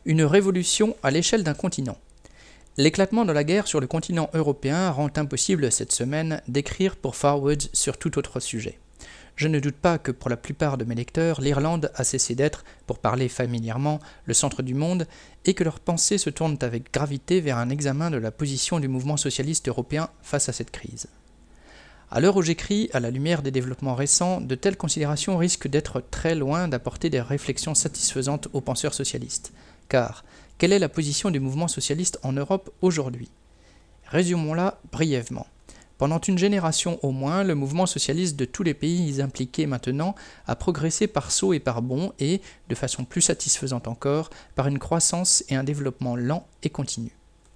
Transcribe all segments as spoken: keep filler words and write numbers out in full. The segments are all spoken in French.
Une révolution à l'échelle d'un continent. L'éclatement de la guerre sur le continent européen rend impossible cette semaine d'écrire pour Forward sur tout autre sujet. Je ne doute pas que pour la plupart de mes lecteurs, l'Irlande a cessé d'être, pour parler familièrement, le centre du monde, et que leurs pensées se tournent avec gravité vers un examen de la position du mouvement socialiste européen face à cette crise. À l'heure où j'écris, à la lumière des développements récents, de telles considérations risquent d'être très loin d'apporter des réflexions satisfaisantes aux penseurs socialistes. Car, quelle est la position du mouvement socialiste en Europe aujourd'hui ? Résumons-la brièvement. Pendant une génération au moins, le mouvement socialiste de tous les pays impliqués maintenant a progressé par sauts et par bonds et, de façon plus satisfaisante encore, par une croissance et un développement lent et continu.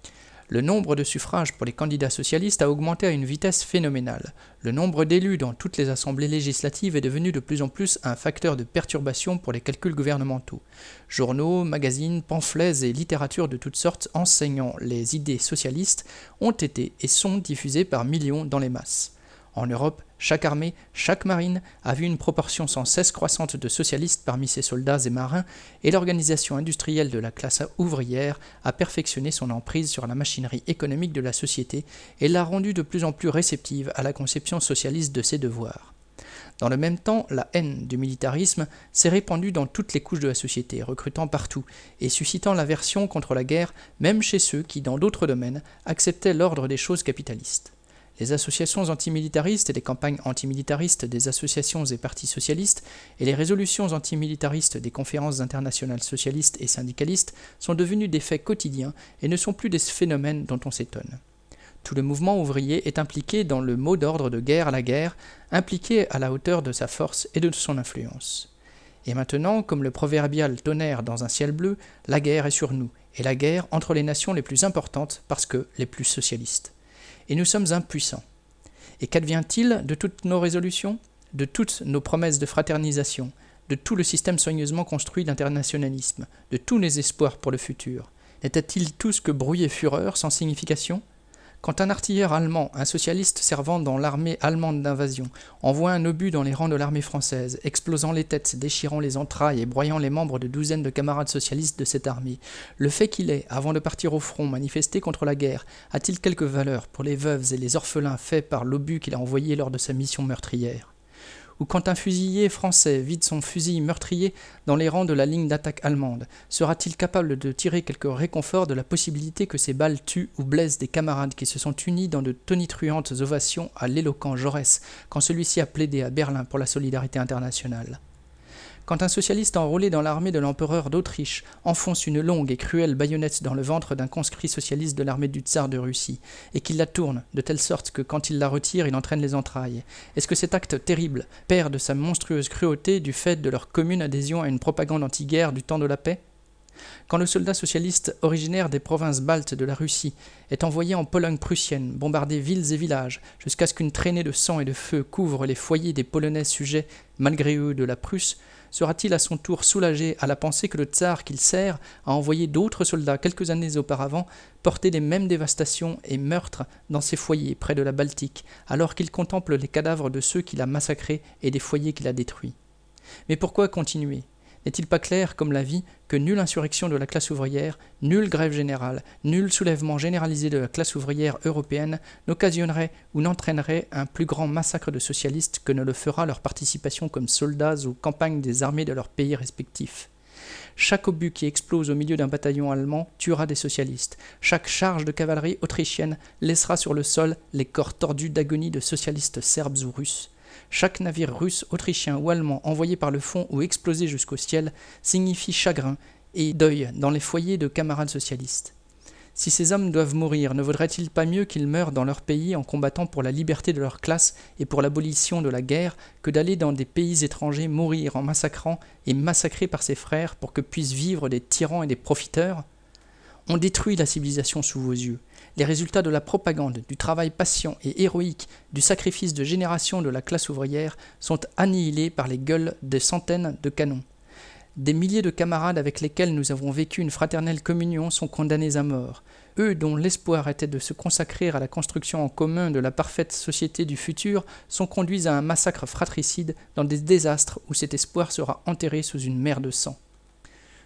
Le nombre de suffrages pour les candidats socialistes a augmenté à une vitesse phénoménale. Le nombre d'élus dans toutes les assemblées législatives est devenu de plus en plus un facteur de perturbation pour les calculs gouvernementaux. Journaux, magazines, pamphlets et littérature de toutes sortes enseignant les idées socialistes ont été et sont diffusés par millions dans les masses. En Europe, chaque armée, chaque marine a vu une proportion sans cesse croissante de socialistes parmi ses soldats et marins, et l'organisation industrielle de la classe ouvrière a perfectionné son emprise sur la machinerie économique de la société et l'a rendue de plus en plus réceptive à la conception socialiste de ses devoirs. Dans le même temps, la haine du militarisme s'est répandue dans toutes les couches de la société, recrutant partout et suscitant l'aversion contre la guerre, même chez ceux qui, dans d'autres domaines, acceptaient l'ordre des choses capitalistes. Les associations antimilitaristes et les campagnes antimilitaristes des associations et partis socialistes et les résolutions antimilitaristes des conférences internationales socialistes et syndicalistes sont devenues des faits quotidiens et ne sont plus des phénomènes dont on s'étonne. Tout le mouvement ouvrier est impliqué dans le mot d'ordre de guerre à la guerre, impliqué à la hauteur de sa force et de son influence. Et maintenant, comme le proverbial tonnerre dans un ciel bleu, la guerre est sur nous, et la guerre entre les nations les plus importantes parce que les plus socialistes. Et nous sommes impuissants. Et qu'advient-il de toutes nos résolutions, de toutes nos promesses de fraternisation, de tout le système soigneusement construit d'internationalisme, de tous les espoirs pour le futur ? N'étaient-ils tous que bruit et fureur sans signification ? Quand un artilleur allemand, un socialiste servant dans l'armée allemande d'invasion, envoie un obus dans les rangs de l'armée française, explosant les têtes, déchirant les entrailles et broyant les membres de douzaines de camarades socialistes de cette armée, le fait qu'il ait, avant de partir au front, manifesté contre la guerre, a-t-il quelque valeur pour les veuves et les orphelins faits par l'obus qu'il a envoyé lors de sa mission meurtrière ? Ou quand un fusilier français vide son fusil meurtrier dans les rangs de la ligne d'attaque allemande, sera-t-il capable de tirer quelque réconfort de la possibilité que ces balles tuent ou blessent des camarades qui se sont unis dans de tonitruantes ovations à l'éloquent Jaurès quand celui-ci a plaidé à Berlin pour la solidarité internationale ? Quand un socialiste enrôlé dans l'armée de l'empereur d'Autriche enfonce une longue et cruelle baïonnette dans le ventre d'un conscrit socialiste de l'armée du tsar de Russie, et qu'il la tourne de telle sorte que quand il la retire, il entraîne les entrailles, est-ce que cet acte terrible perd de sa monstrueuse cruauté du fait de leur commune adhésion à une propagande anti-guerre du temps de la paix ? Quand le soldat socialiste originaire des provinces baltes de la Russie est envoyé en Pologne prussienne, bombarder villes et villages, jusqu'à ce qu'une traînée de sang et de feu couvre les foyers des Polonais sujets, malgré eux, de la Prusse, sera-t-il à son tour soulagé à la pensée que le tsar qu'il sert a envoyé d'autres soldats quelques années auparavant porter les mêmes dévastations et meurtres dans ces foyers près de la Baltique, alors qu'il contemple les cadavres de ceux qu'il a massacrés et des foyers qu'il a détruits ? Mais pourquoi continuer ? N'est-il pas clair, comme la vie, que nulle insurrection de la classe ouvrière, nulle grève générale, nul soulèvement généralisé de la classe ouvrière européenne n'occasionnerait ou n'entraînerait un plus grand massacre de socialistes que ne le fera leur participation comme soldats aux campagnes des armées de leurs pays respectifs ? Chaque obus qui explose au milieu d'un bataillon allemand tuera des socialistes. Chaque charge de cavalerie autrichienne laissera sur le sol les corps tordus d'agonie de socialistes serbes ou russes. Chaque navire russe, autrichien ou allemand envoyé par le fond ou explosé jusqu'au ciel signifie chagrin et deuil dans les foyers de camarades socialistes. Si ces hommes doivent mourir, ne vaudrait-il pas mieux qu'ils meurent dans leur pays en combattant pour la liberté de leur classe et pour l'abolition de la guerre que d'aller dans des pays étrangers mourir en massacrant et massacrés par ses frères pour que puissent vivre des tyrans et des profiteurs ? On détruit la civilisation sous vos yeux. Les résultats de la propagande, du travail patient et héroïque, du sacrifice de générations de la classe ouvrière sont annihilés par les gueules de centaines de canons. Des milliers de camarades avec lesquels nous avons vécu une fraternelle communion sont condamnés à mort. Eux dont l'espoir était de se consacrer à la construction en commun de la parfaite société du futur sont conduits à un massacre fratricide dans des désastres où cet espoir sera enterré sous une mer de sang.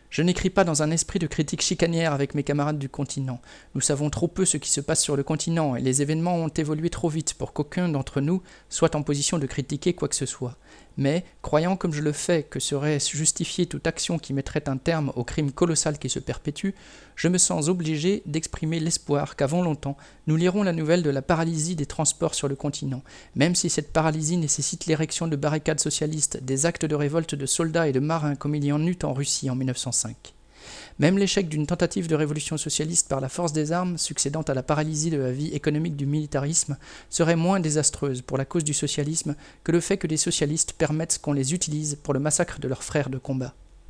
Je n'écris pas dans un esprit de critique chicanière avec mes camarades du continent. Nous savons trop peu ce qui se passe sur le continent et les événements ont évolué trop vite pour qu'aucun d'entre nous soit en position de critiquer quoi que ce soit. Mais, croyant comme je le fais que serait justifiée toute action qui mettrait un terme au crime colossal qui se perpétue, je me sens obligé d'exprimer l'espoir qu'avant longtemps, nous lirons la nouvelle de la paralysie des transports sur le continent, même si cette paralysie nécessite l'érection de barricades socialistes, des actes de révolte de soldats et de marins comme il y en eut en Russie en mille neuf cent cinq. Même l'échec d'une tentative de révolution socialiste par la force des armes, succédant à la paralysie de la vie économique du militarisme, serait moins désastreuse pour la cause du socialisme que le fait que des socialistes permettent qu'on les utilise pour le massacre de leurs frères de combat.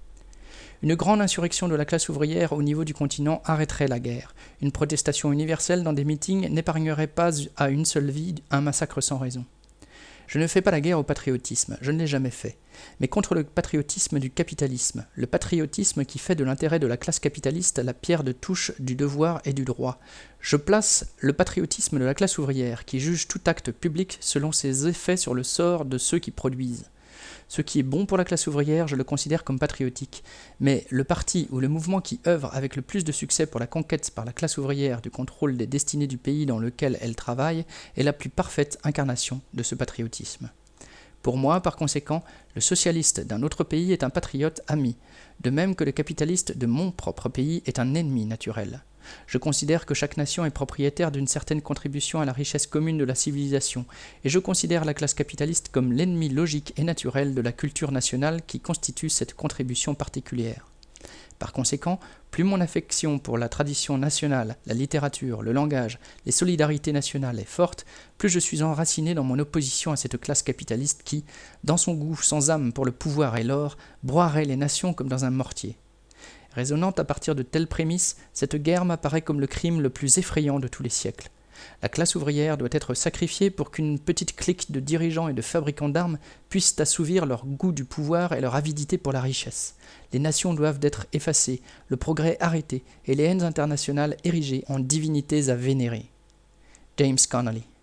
Une grande insurrection de la classe ouvrière au niveau du continent arrêterait la guerre. Une protestation universelle dans des meetings n'épargnerait pas à une seule vie un massacre sans raison. Je ne fais pas la guerre au patriotisme, je ne l'ai jamais fait, mais contre le patriotisme du capitalisme, le patriotisme qui fait de l'intérêt de la classe capitaliste la pierre de touche du devoir et du droit. Je place le patriotisme de la classe ouvrière qui juge tout acte public selon ses effets sur le sort de ceux qui produisent. Ce qui est bon pour la classe ouvrière, je le considère comme patriotique. Mais le parti ou le mouvement qui œuvre avec le plus de succès pour la conquête par la classe ouvrière du contrôle des destinées du pays dans lequel elle travaille est la plus parfaite incarnation de ce patriotisme. Pour moi, par conséquent, le socialiste d'un autre pays est un patriote ami, de même que le capitaliste de mon propre pays est un ennemi naturel. Je considère que chaque nation est propriétaire d'une certaine contribution à la richesse commune de la civilisation, et je considère la classe capitaliste comme l'ennemi logique et naturel de la culture nationale qui constitue cette contribution particulière. Par conséquent, plus mon affection pour la tradition nationale, la littérature, le langage, les solidarités nationales est forte, plus je suis enraciné dans mon opposition à cette classe capitaliste qui, dans son goût sans âme pour le pouvoir et l'or, broierait les nations comme dans un mortier. Raisonnant à partir de telles prémices, cette guerre m'apparaît comme le crime le plus effrayant de tous les siècles. La classe ouvrière doit être sacrifiée pour qu'une petite clique de dirigeants et de fabricants d'armes puisse assouvir leur goût du pouvoir et leur avidité pour la richesse. Les nations doivent être effacées, le progrès arrêté et les haines internationales érigées en divinités à vénérer. James Connolly.